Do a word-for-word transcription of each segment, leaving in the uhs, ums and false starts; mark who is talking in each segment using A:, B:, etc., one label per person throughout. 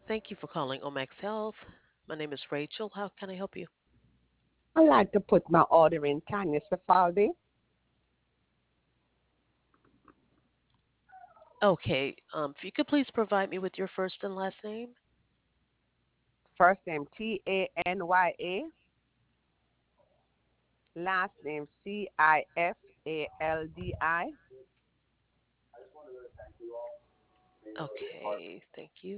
A: Thank you for calling Omax Health. My name is Rachel. How can I help you?
B: I'd like to put my order in Tanya Cefaldi.
A: Okay, um, if you could please provide me with your first and last name.
B: First name T A N Y A, last name C I F A L D I.
A: Okay, thank you.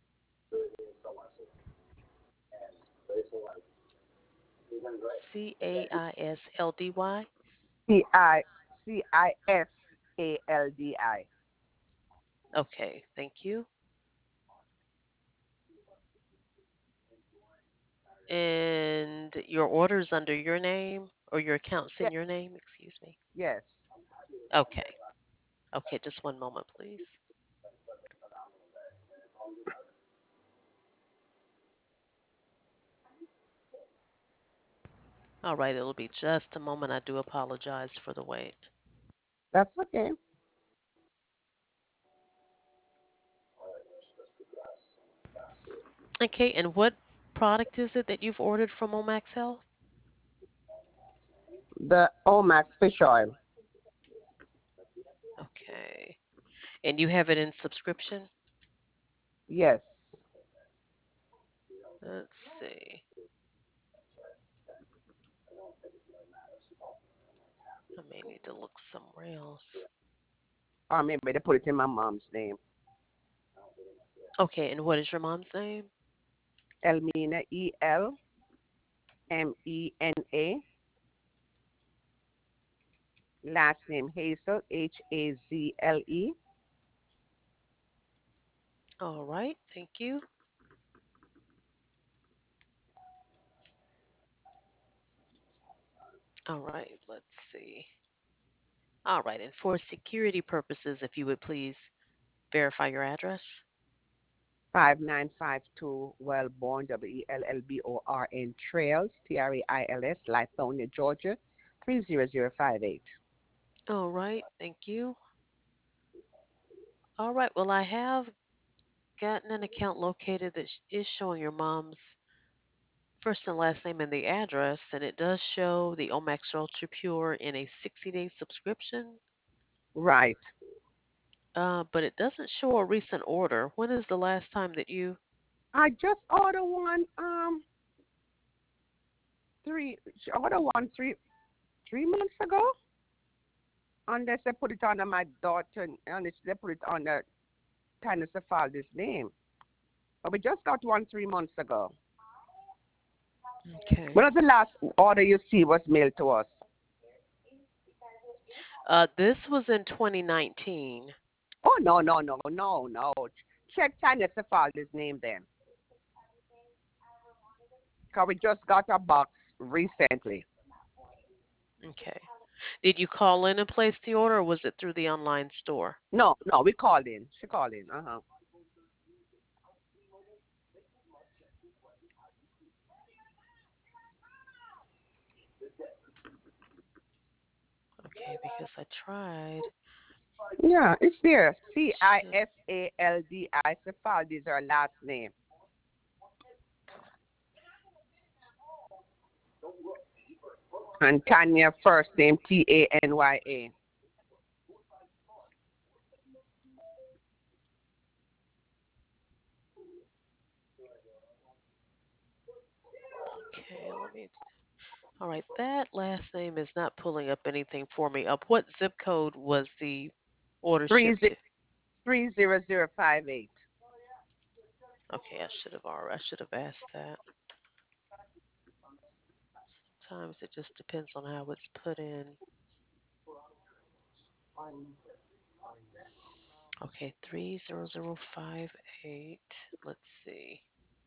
A: C A I S L D Y.
B: C I C I F A L D I.
A: Okay, thank you. And your order's under your name or your account's
B: Yes,
A: in your name? Excuse me.
B: yes.
A: Okay, okay, just one moment, please. All right, it'll be just a moment. I do apologize for the wait.
B: That's okay.
A: Okay, and what product is it that you've ordered from Omax Health?
B: The Omax fish oil.
A: Okay. And you have it in subscription?
B: Yes.
A: Let's see. I may need to look somewhere else.
B: Or maybe they put it in my mom's name.
A: Okay, and what is your mom's name?
B: Elmina, E L M E N A. Last name Hazel, H A Z L E.
A: All right, thank you. All right, let's see. All right, and for security purposes, if you would please verify your address.
B: five nine five two Wellborn, W E L L B O R N Trails, T R A I L S, Lithonia, Georgia, three zero zero five eight.
A: All right, thank you. All right, well, I have gotten an account located that sh- is showing your mom's first and last name and the address, and it does show the Omax Ultra Pure in a sixty day subscription.
B: Right.
A: Uh, but it doesn't show a recent order. When is the last time that you?
B: I just ordered one um three she ordered one three three months ago. Unless they put it under my daughter unless they put it under Tanya Cefaldi's name. But we just got one three months ago.
A: Okay.
B: When was the last order you see was mailed to us?
A: Uh, this was in twenty nineteen.
B: Oh no no no no no. Check Tanya Cefaldi's name then. Cause we just got a box recently.
A: Okay. Did you call in and place the order, or was it through the online store?
B: No, no, we called in. She called in. Uh huh.
A: Okay, because I tried.
B: Yeah, it's there.
A: It
B: C I
A: should.
B: F A L D I. Cefaldi is her last name. And Tanya first name T A N Y A.
A: Okay, let me. All right, that last name is not pulling up anything for me. Up, what zip code was the order
B: Three
A: shipped
B: zero
A: to?
B: three zero zero five eight.
A: Okay, I should have already. I should have asked that. Sometimes it just depends on how it's put in. Okay, three zero zero five eight. Let's see.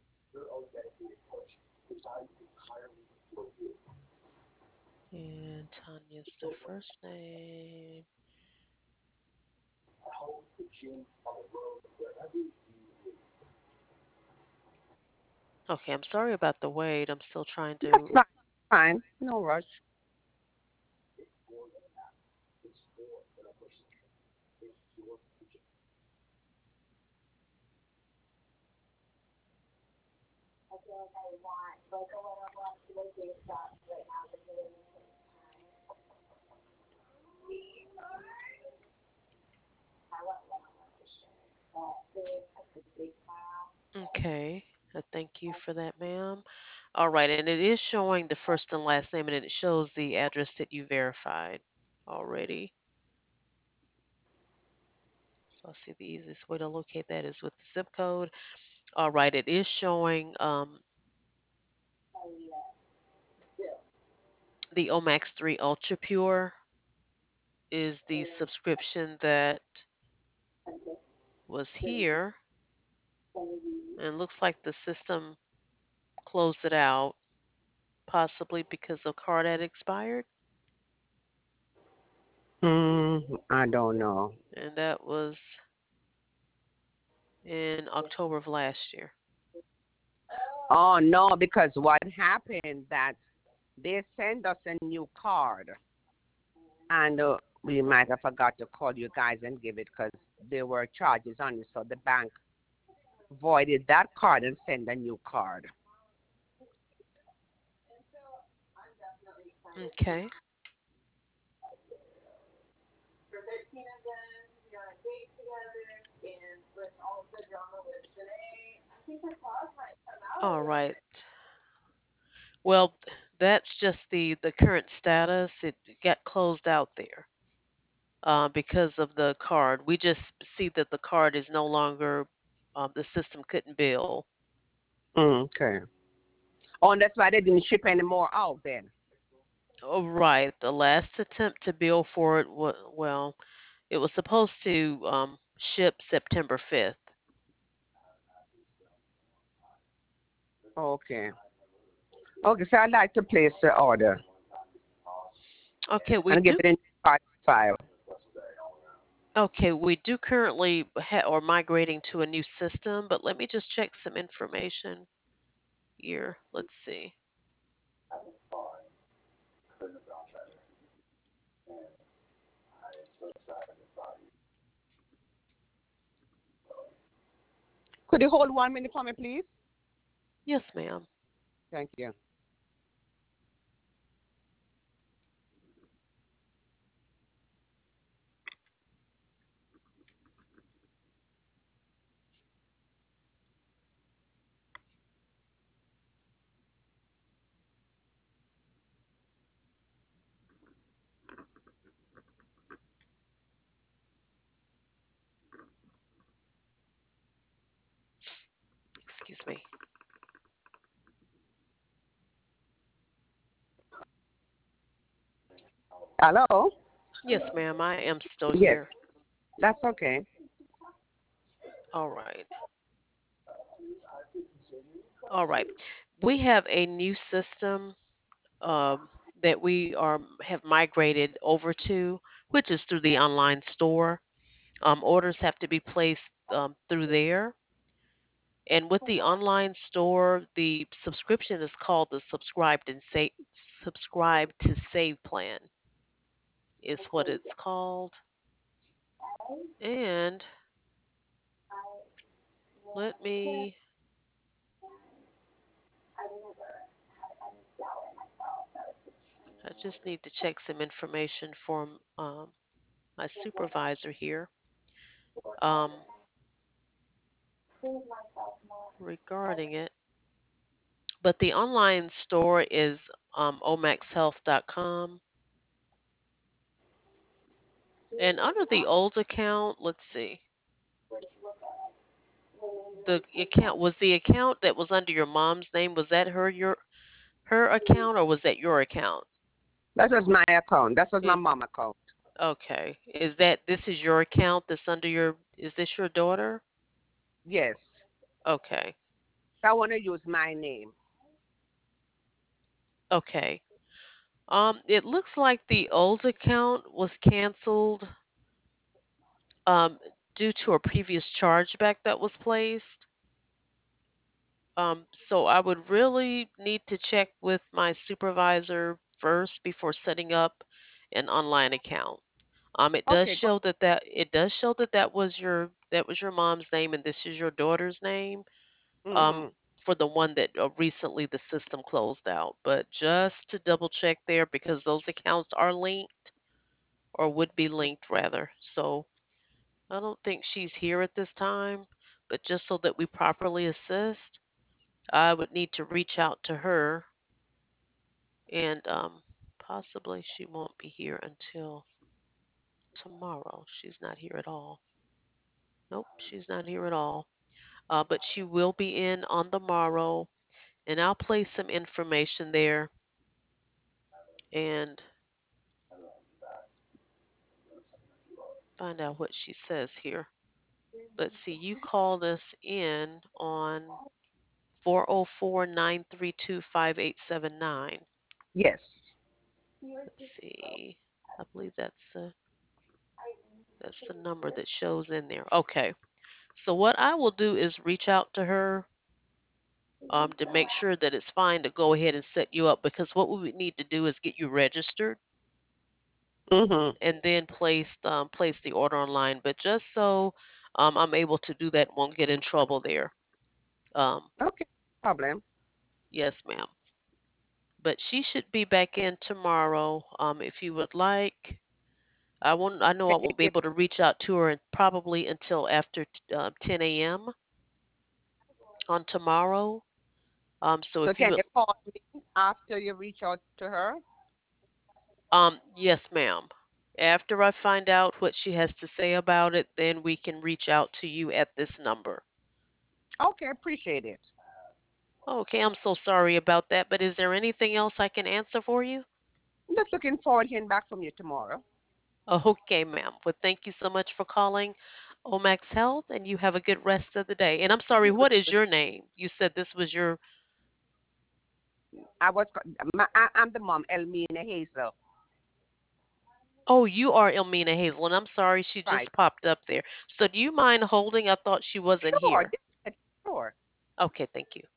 A: And Tanya's the first name. Okay, I'm sorry about the wait. I'm still trying
B: That's
A: to.
B: fine. Fine. No rush.
A: Okay. Uh, thank you for that, ma'am. All right, and it is showing the first and last name, and it shows the address that you verified already. So I see the easiest way to locate that is with the zip code. All right, it is showing um, the Omax three Ultra Pure is the subscription that was here, and looks like the system closed it out, possibly because the card had expired,
B: Hmm, I don't know.
A: and that was in October of last year.
B: Oh no, because what happened that they sent us a new card, and uh, we might have forgot to call you guys and give it because there were charges on it. So the bank voided that card and sent a new card.
A: Okay. All right. Well, that's just the the current status. It got closed out there uh, because of the card. We just see that the card is no longer um, the system couldn't bill.
B: Mm, okay. Oh, and that's why they didn't ship any more out then.
A: Oh, right. The last attempt to bill for it was well, it was supposed to um, ship September fifth.
B: Okay. Okay, so I'd like to place the order
A: Okay, we
B: and give
A: do.
B: it a new card file.
A: Okay, we do currently ha- or migrating to a new system, but let me just check some information here. Let's see.
B: Could you hold one minute for me, please?
A: Yes, ma'am.
B: Thank you.
A: Excuse me.
B: Hello?
A: Yes, ma'am. I am still
B: Yes,
A: here.
B: that's okay.
A: All right. All right. We have a new system um, that we are have migrated over to, which is through the online store. Um, orders have to be placed um, through there. And with the online store, the subscription is called the subscribed and save subscribe to save plan is what it's called. And let me I just need to check some information from um, my supervisor here um, regarding it. But the online store is um, omax health dot com. And under the old account, let's see, the account was the account that was under your mom's name. Was that her your her account or was that your account?
B: That was my account. That was my
A: Is
B: mom account.
A: okay. Is that this is your account that's under your? Is this your daughter?
B: Yes.
A: Okay.
B: I want to use my name.
A: Okay. Um, it looks like the old account was canceled um, due to a previous chargeback that was placed. Um, so I would really need to check with my supervisor first before setting up an online account. Um, it does
B: Okay, go.
A: show that that it does show that that was your that was your mom's name and this is your daughter's name. Um,
B: Mm-hmm.
A: for the one that uh, recently the system closed out. But just to double check there, because those accounts are linked or would be linked rather. So I don't think she's here at this time, but just so that we properly assist, I would need to reach out to her, and um, possibly she won't be here until tomorrow. She's not here at all. Nope, she's not here at all. Uh, but she will be in on the morrow, and I'll place some information there and find out what she says here. Let's see, you called us in on four oh four, nine three two, five eight seven nine.
B: Yes.
A: Let's see. I believe that's the that's the number that shows in there. Okay. So what I will do is reach out to her um, to make sure that it's fine to go ahead and set you up, because what we would need to do is get you registered
B: Mhm.
A: and then place um, place the order online. But just so um, I'm able to do that, won't get in trouble there. Um,
B: Okay. Problem.
A: yes, ma'am. But she should be back in tomorrow. Um, if you would like, I won't. I know I
B: Can you
A: won't be
B: give?
A: able to reach out to her probably until after t- uh, ten a m on tomorrow. Um, so
B: So
A: if you
B: can
A: would,
B: you call me after you reach out to her?
A: um, yes, ma'am. After I find out what she has to say about it, then we can reach out to you at this number.
B: Okay, appreciate it.
A: Okay, I'm so sorry about that, but is there anything else I can answer for you?
B: I'm just looking forward to hearing back from you tomorrow.
A: Okay, ma'am. Well, thank you so much for calling Omax Health, and you have a good rest of the day. And I'm sorry, what is your name? You said this was your.
B: I was. co- My, I, I'm the mom, Elmina Hazel.
A: Oh, you are Elmina Hazel, and I'm sorry she
B: Right.
A: just popped up there. So do you mind holding? I thought she wasn't
B: Sure.
A: here.
B: Definitely. Sure.
A: Okay, thank you.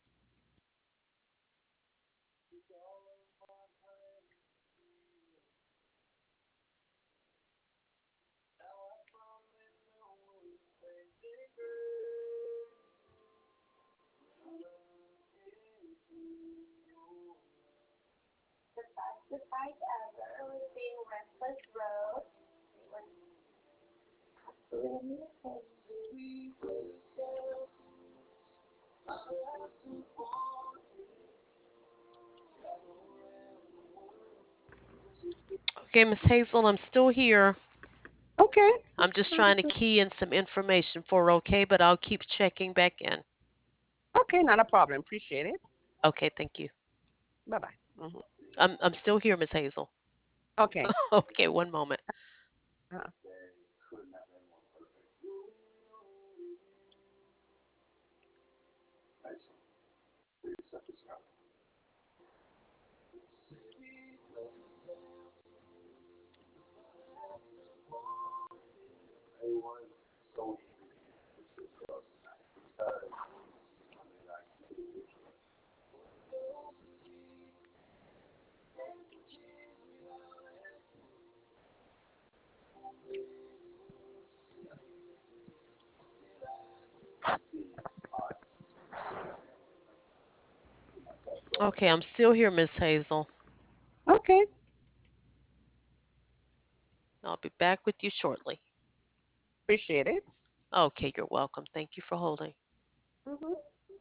A: Okay, Miss Hazel, I'm still here.
B: Okay.
A: I'm just trying to key in some information for her, okay, but I'll keep checking back in.
B: Okay, not a problem. Appreciate it.
A: Okay, thank you.
B: Bye bye. Hmm.
A: I'm I'm still here, Miss Hazel.
B: Okay.
A: Okay, one moment.
B: Uh,
A: Okay, I'm still here, Miss Hazel.
B: okay.
A: I'll be back with you shortly.
B: Appreciate it.
A: Okay, you're welcome. Thank you for holding.
B: Hmm.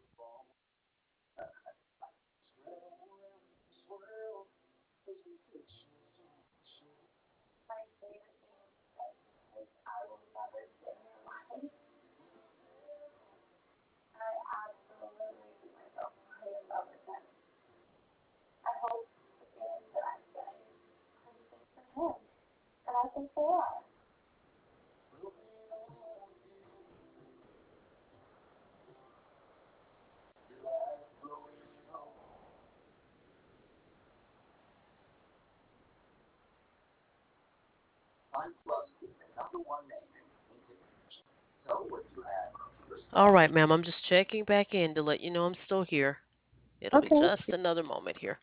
A: All right, ma'am. I'm just checking back in to let you know I'm still here. It'll be
B: Okay.
A: just another moment here.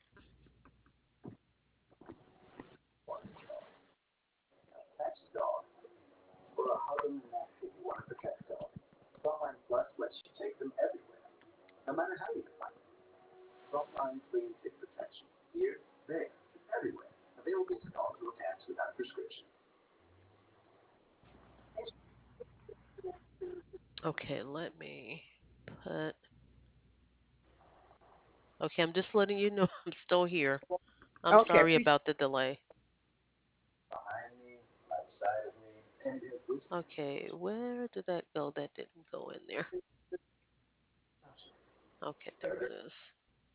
A: Okay, let me put. Okay, I'm just letting you know I'm still here. I'm
B: Okay,
A: sorry
B: appreciate.
A: about the delay. Okay, where did that go? That didn't go in there. Okay, there it is.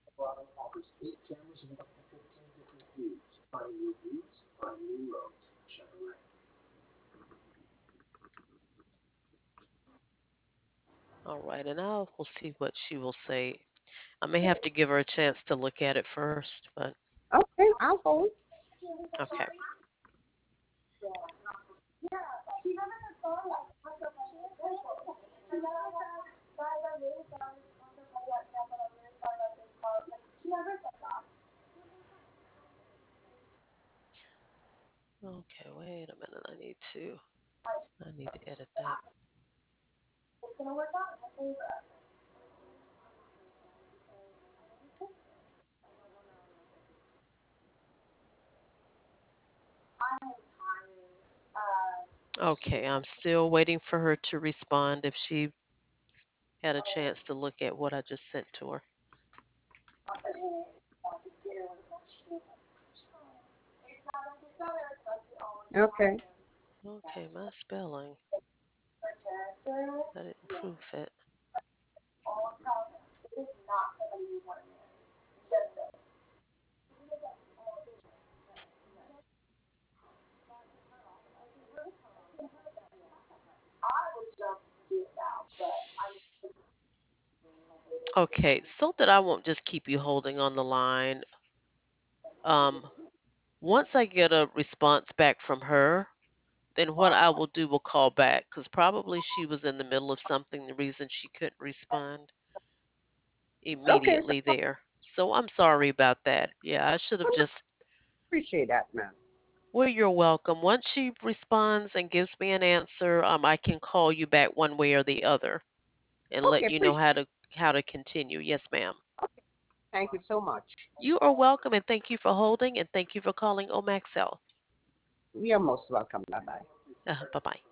A: All right, and I will see what she will say. I may have to give her a chance to look at it first, but
B: Okay, I'll hold.
A: okay. Okay, wait a minute. I need to I need to edit that. Okay, I'm still waiting for her to respond if she had a chance to look at what I just sent to her.
B: Okay.
A: Okay, my spelling. I didn't proof it. Okay, so that I won't just keep you holding on the line. Um, once I get a response back from her, then what I will do will call back because probably she was in the middle of something, the reason she couldn't respond
B: Okay, so
A: immediately there. So I'm sorry about that. Yeah, I should have
B: I
A: just.
B: appreciate that, man.
A: Well, you're welcome. Once she responds and gives me an answer, um, I can call you back one way or the other and
B: Okay,
A: let you know
B: appreciate.
A: how to how to continue. Yes, ma'am.
B: Okay, thank you so much.
A: You are welcome, and thank you for holding, and thank you for calling Omaxell.
B: You're most welcome. Bye bye.
A: Uh, bye bye.